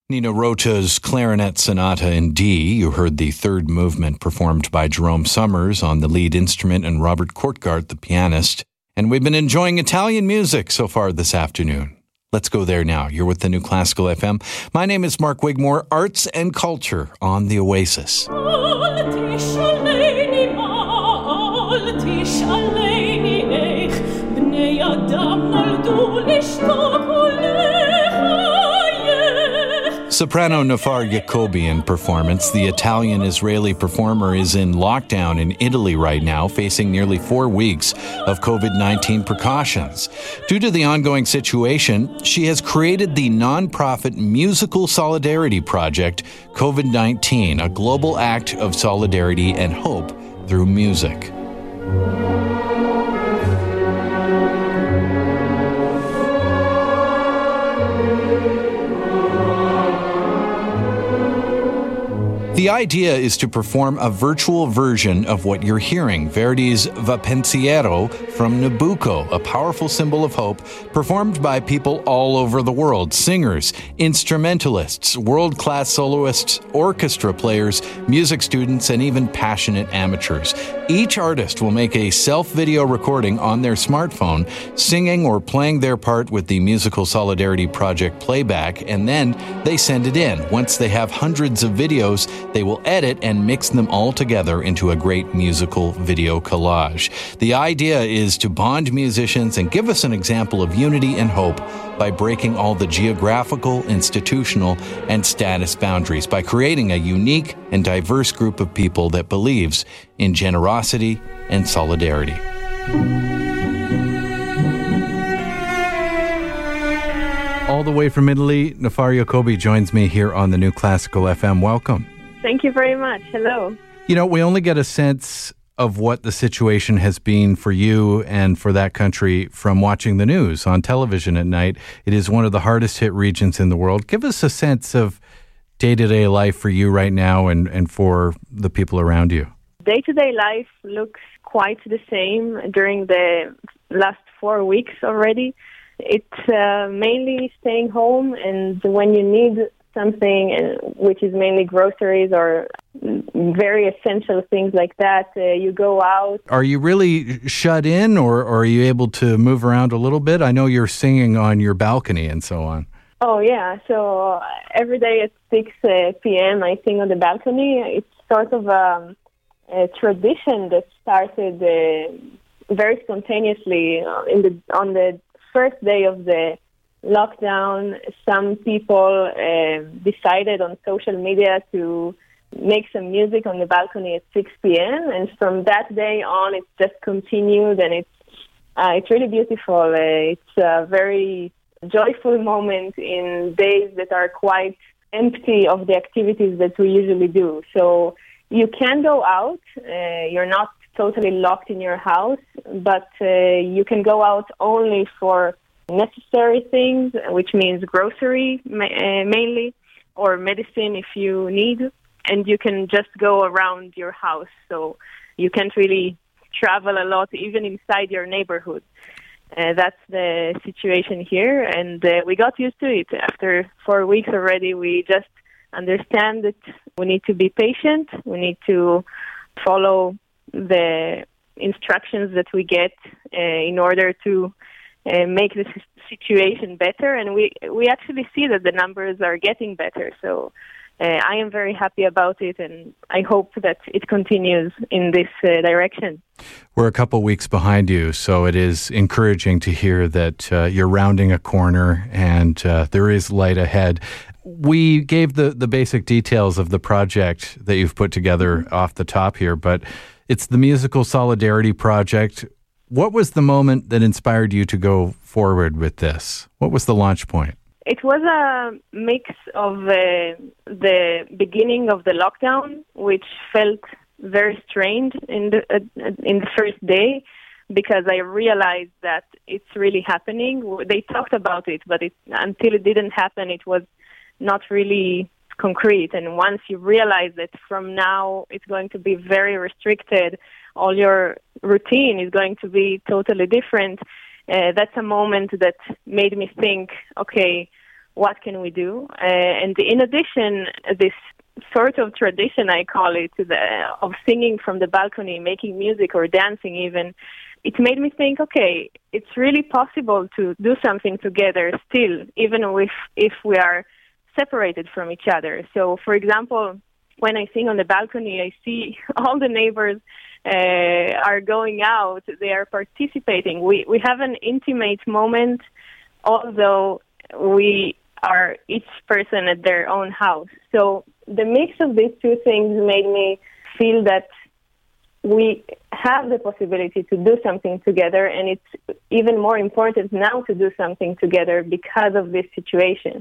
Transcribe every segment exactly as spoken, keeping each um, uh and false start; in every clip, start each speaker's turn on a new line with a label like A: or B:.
A: Nino Rota's Clarinet Sonata in D. You heard the third movement performed by Jerome Summers on the lead instrument and Robert Kortgart, the pianist. And we've been enjoying Italian music so far this afternoon. Let's go there now. You're with the New Classical F M. My name is Mark Wigmore, Arts and Culture on the Oasis. Soprano Nafar Jacobi in performance. The Italian-Israeli performer is in lockdown in Italy right now, facing nearly four weeks of covid nineteen precautions. Due to the ongoing situation, she has created the nonprofit Musical Solidarity Project, covid nineteen, a global act of solidarity and hope through music. The idea is to perform a virtual version of what you're hearing, Verdi's Va Pensiero from Nabucco, a powerful symbol of hope, performed by people all over the world, singers, instrumentalists, world-class soloists, orchestra players, music students, and even passionate amateurs. Each artist will make a self-video recording on their smartphone, singing or playing their part with the Musical Solidarity Project playback, and then they send it in. Once they have hundreds of videos, they will edit and mix them all together into a great musical video collage. The idea is to bond musicians and give us an example of unity and hope by breaking all the geographical, institutional, and status boundaries, by creating a unique and diverse group of people that believes in generosity and solidarity. All the way from Italy, Nafar Jacobi joins me here on the New Classical F M. Welcome.
B: Thank you very much. Hello.
A: You know, we only get a sense of what the situation has been for you and for that country from watching the news on television at night. It is one of the hardest hit regions in the world. Give us a sense of day-to-day life for you right now and, and for the people around you.
B: Day-to-day life looks quite the same during the last four weeks already. It's uh, mainly staying home, and when you need something, which is mainly groceries or very essential things like that, uh, you go out.
A: Are you really shut in, or, or are you able to move around a little bit? I know you're singing on your balcony and so on.
B: Oh, yeah. So every day at six p.m. I sing on the balcony. It's sort of a, a tradition that started uh, very spontaneously in the on the first day of the lockdown. Some people uh, decided on social media to make some music on the balcony at six p.m. and from that day on, it's just continued, and it's uh, it's really beautiful. Uh, it's a very joyful moment in days that are quite empty of the activities that we usually do. So you can go out. Uh, you're not totally locked in your house, but uh, you can go out only for necessary things, which means grocery ma- uh, mainly, or medicine if you need, and you can just go around your house. So you can't really travel a lot, even inside your neighborhood. Uh, that's the situation here, and uh, we got used to it. After four weeks already, we just understand that we need to be patient, we need to follow the instructions that we get uh, in order to Uh, make the situation better, and we we actually see that the numbers are getting better. So uh, I am very happy about it, and I hope that it continues in this uh, direction.
A: We're a couple weeks behind you, so it is encouraging to hear that uh, you're rounding a corner and uh, there is light ahead. We gave the, the basic details of the project that you've put together off the top here, but it's the Musical Solidarity Project. What was the moment that inspired you to go forward with this? What was the launch point?
B: It was a mix of uh, the beginning of the lockdown, which felt very strange in the uh, in the first day, because I realized that it's really happening. They talked about it, but it, until it didn't happen, it was not really concrete. And once you realize that from now it's going to be very restricted, all your routine is going to be totally different, uh, that's a moment that made me think, okay, what can we do? Uh, and in addition, this sort of tradition, I call it, the, of singing from the balcony, making music or dancing even, it made me think, okay, it's really possible to do something together still, even if, if we are separated from each other. So, for example, when I sing on the balcony, I see all the neighbors uh, are going out, they are participating. We, we have an intimate moment, although we are each person at their own house. So the mix of these two things made me feel that we have the possibility to do something together, and it's even more important now to do something together because of this situation.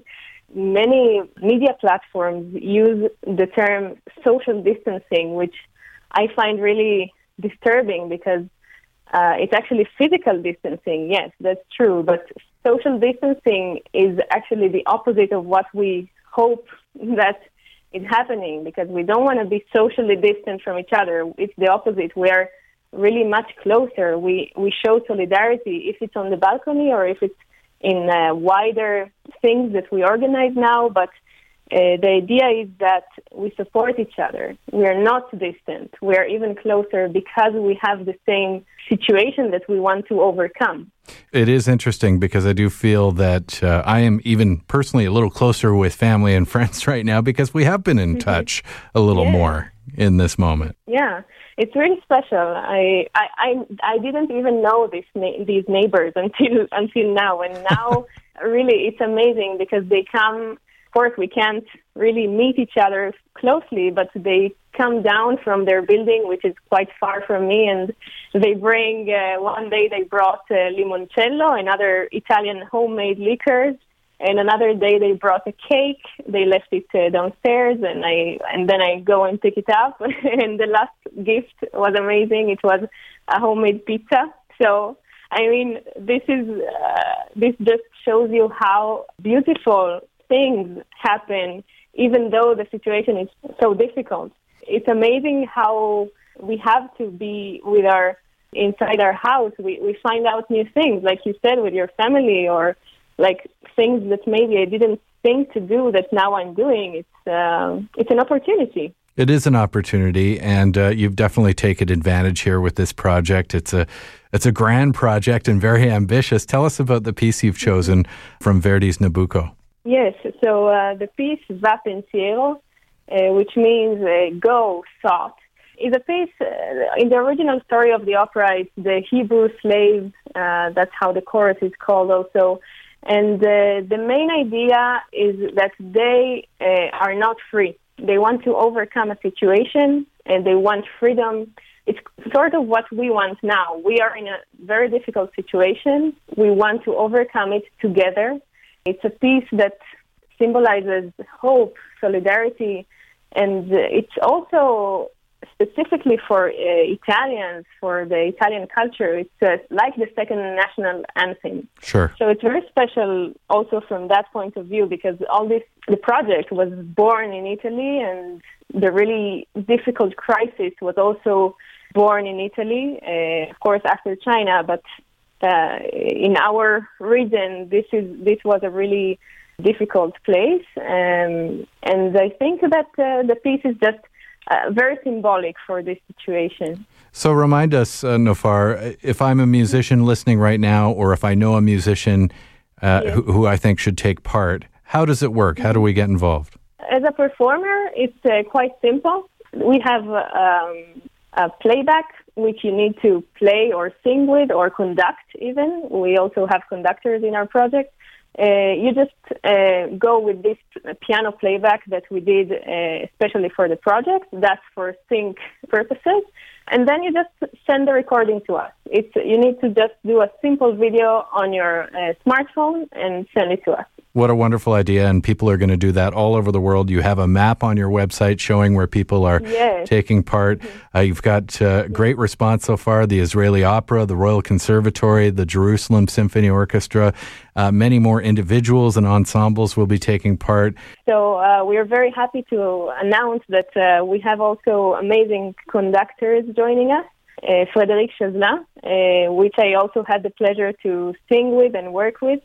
B: Many media platforms use the term social distancing, which I find really disturbing because uh, it's actually physical distancing. Yes, that's true, but social distancing is actually the opposite of what we hope that is happening, because we don't want to be socially distant from each other. It's the opposite. We are really much closer. We we show solidarity, if it's on the balcony or if it's in uh, wider things that we organize now. But uh, the idea is that we support each other. We are not distant. We are even closer because we have the same situation that we want to overcome.
A: It is interesting because I do feel that uh, I am even personally a little closer with family and friends right now because we have been in mm-hmm. touch a little yeah. more in this moment.
B: Yeah, it's really special. I I, I, I didn't even know this na- these neighbors until until now, and now really it's amazing because they come. Of course, we can't really meet each other closely, but they come down from their building, which is quite far from me, and they bring, uh, one day they brought uh, limoncello, another Italian homemade liquors, and another day they brought a cake. They left it uh, downstairs, and I and then I go and pick it up. And the last gift was amazing. It was a homemade pizza. So, I mean, this is uh, this just shows you how beautiful things happen, even though the situation is so difficult. It's amazing how we have to be with our inside our house. We we find out new things, like you said, with your family, or like things that maybe I didn't think to do that now I'm doing. It's uh, it's an opportunity.
A: It is an opportunity, and uh, you've definitely taken advantage here with this project. It's a it's a grand project and very ambitious. Tell us about the piece you've chosen from Verdi's Nabucco.
B: Yes, so uh, the piece Va Pensiero, uh, which means uh, go, thought, is a piece, uh, in the original story of the opera, it's the Hebrew slave, uh, that's how the chorus is called also. And uh, the main idea is that they uh, are not free. They want to overcome a situation, and they want freedom. It's sort of what we want now. We are in a very difficult situation. We want to overcome it together. It's a piece that symbolizes hope, solidarity, and it's also specifically for uh, Italians, for the Italian culture. It's uh, like the second national anthem.
A: Sure.
B: So it's very special also from that point of view, because all this, the project was born in Italy, and the really difficult crisis was also born in Italy, uh, of course after China, but Uh, in our region, this is this was a really difficult place, um, and I think that uh, the piece is just uh, very symbolic for this situation.
A: So remind us, uh, Nofar, if I'm a musician listening right now, or if I know a musician uh, yes. who, who I think should take part, how does it work? How do we get involved?
B: As a performer, it's uh, quite simple. We have um, a playback, which you need to play or sing with or conduct even. We also have conductors in our project. Uh, you just uh, go with this piano playback that we did uh, especially for the project. That's for sync purposes. And then you just send the recording to us. It's you need to just do a simple video on your uh, smartphone and send it to us.
A: What a wonderful idea, and people are going to do that all over the world. You have a map on your website showing where people are
B: yes.
A: taking part. Mm-hmm. Uh, you've got uh, great response so far. The Israeli Opera, the Royal Conservatory, the Jerusalem Symphony Orchestra, uh, many more individuals and ensembles will be taking part.
B: So uh, we are very happy to announce that uh, we have also amazing conductors joining us. Uh, Frédéric Chazela, uh, which I also had the pleasure to sing with and work with.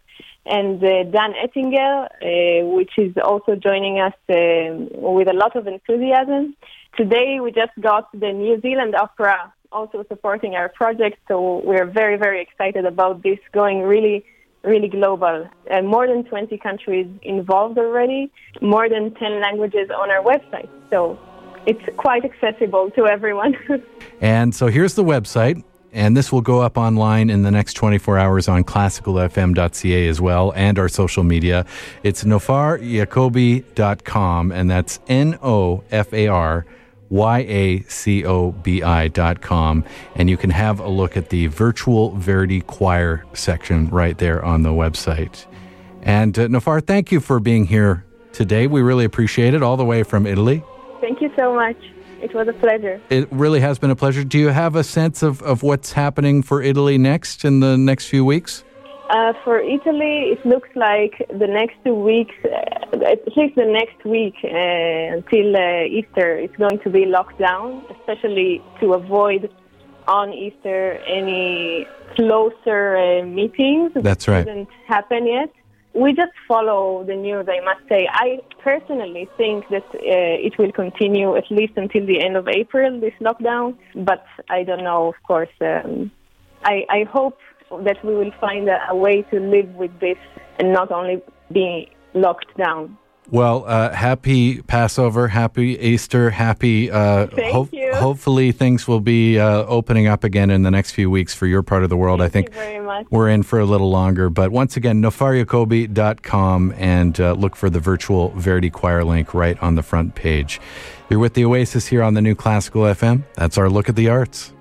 B: and uh, Dan Ettinger, uh, which is also joining us uh, with a lot of enthusiasm. Today we just got the New Zealand Opera also supporting our project, so we're very, very excited about this going really, really global. Uh, more than twenty countries involved already, more than ten languages on our website, so it's quite accessible to everyone.
A: And so here's the website, and this will go up online in the next twenty-four hours on classical f m dot c a as well, and our social media. It's nofar yacobi dot com, and that's N O F A R Y A C O B I dot com, and you can have a look at the Virtual Verdi Choir section right there on the website. And uh, Nofar, thank you for being here today. We really appreciate it, all the way from Italy.
B: Thank you so much. It was a pleasure.
A: It really has been a pleasure. Do you have a sense of, of what's happening for Italy next in the next few weeks?
B: Uh, for Italy, it looks like the next two weeks, uh, at least the next week uh, until uh, Easter, it's going to be locked down, especially to avoid on Easter any closer uh, meetings.
A: That's right.
B: It didn't happen yet. We just follow the news, I must say. I personally think that uh, it will continue at least until the end of April, this lockdown, but I don't know, of course. Um, I, I hope that we will find a, a way to live with this and not only be locked down.
A: Well, uh, happy Passover, happy Easter, happy... Uh,
B: Thank
A: ho-
B: you.
A: Hopefully things will be uh, opening up again in the next few weeks for your part of the world.
B: Thank
A: I think
B: you very much.
A: We're in for a little longer. But once again, nofar yacobi dot com, and uh, look for the Virtual Verdi Choir link right on the front page. You're with the Oasis here on the New Classical F M. That's our look at the arts.